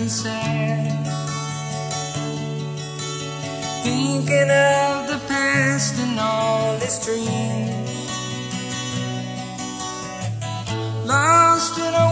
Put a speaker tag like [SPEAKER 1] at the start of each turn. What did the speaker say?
[SPEAKER 1] and sad, thinking of the past and all its dreams, lost in a